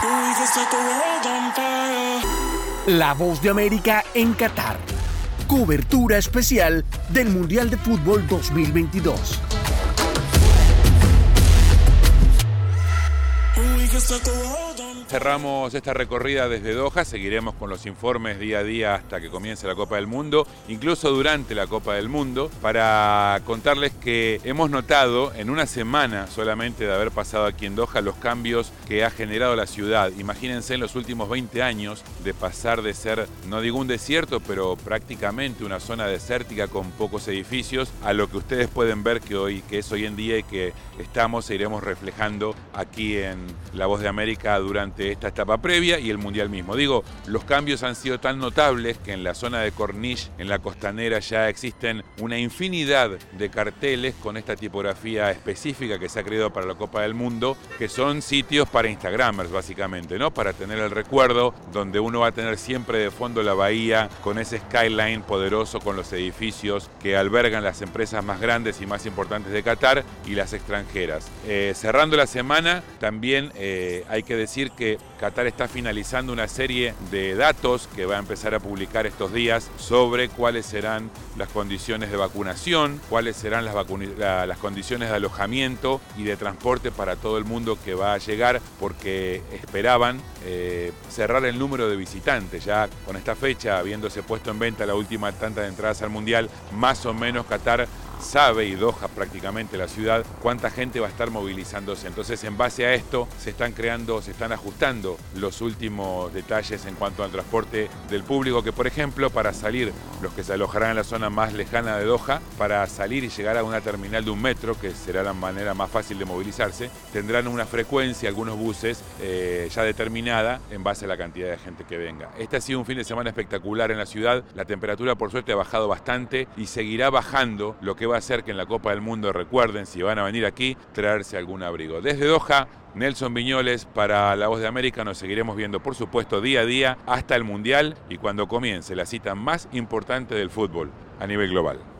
La Voz de América en Qatar. Cobertura especial del Mundial de Fútbol 2022. Cerramos esta recorrida desde Doha, seguiremos con los informes día a día hasta que comience la Copa del Mundo, incluso durante la Copa del Mundo, para contarles que hemos notado en una semana solamente de haber pasado aquí en Doha los cambios que ha generado la ciudad. Imagínense en los últimos 20 años de pasar de ser, no digo un desierto, pero prácticamente una zona desértica con pocos edificios, a lo que ustedes pueden ver que es hoy en día y que estamos e iremos reflejando aquí en La Voz de América durante esta etapa previa y el Mundial mismo. Digo, los cambios han sido tan notables que en la zona de Corniche, en la costanera, ya existen una infinidad de carteles con esta tipografía específica que se ha creado para la Copa del Mundo, que son sitios para instagramers básicamente, ¿no? Para tener el recuerdo, donde uno va a tener siempre de fondo la bahía con ese skyline poderoso, con los edificios que albergan las empresas más grandes y más importantes de Qatar y las extranjeras. Cerrando la semana, también hay que decir que Qatar está finalizando una serie de datos que va a empezar a publicar estos días sobre cuáles serán las condiciones de vacunación, cuáles serán las condiciones de alojamiento y de transporte para todo el mundo que va a llegar, porque esperaban cerrar el número de visitantes. Ya con esta fecha, habiéndose puesto en venta la última tanda de entradas al Mundial, más o menos Qatar sabe, y Doha prácticamente la ciudad, cuánta gente va a estar movilizándose. Entonces, en base a esto, se están ajustando los últimos detalles en cuanto al transporte del público, que por ejemplo, para salir, los que se alojarán en la zona más lejana de Doha, para salir y llegar a una terminal de un metro, que será la manera más fácil de movilizarse, tendrán una frecuencia, algunos buses, ya determinada en base a la cantidad de gente que venga. Este ha sido un fin de semana espectacular en la ciudad. La temperatura, por suerte, ha bajado bastante y seguirá bajando, lo que va a hacer que en la Copa del Mundo, recuerden, si van a venir aquí, traerse algún abrigo. Desde Doha, Nelson Viñoles para La Voz de América. Nos seguiremos viendo, por supuesto, día a día hasta el Mundial y cuando comience la cita más importante del fútbol a nivel global.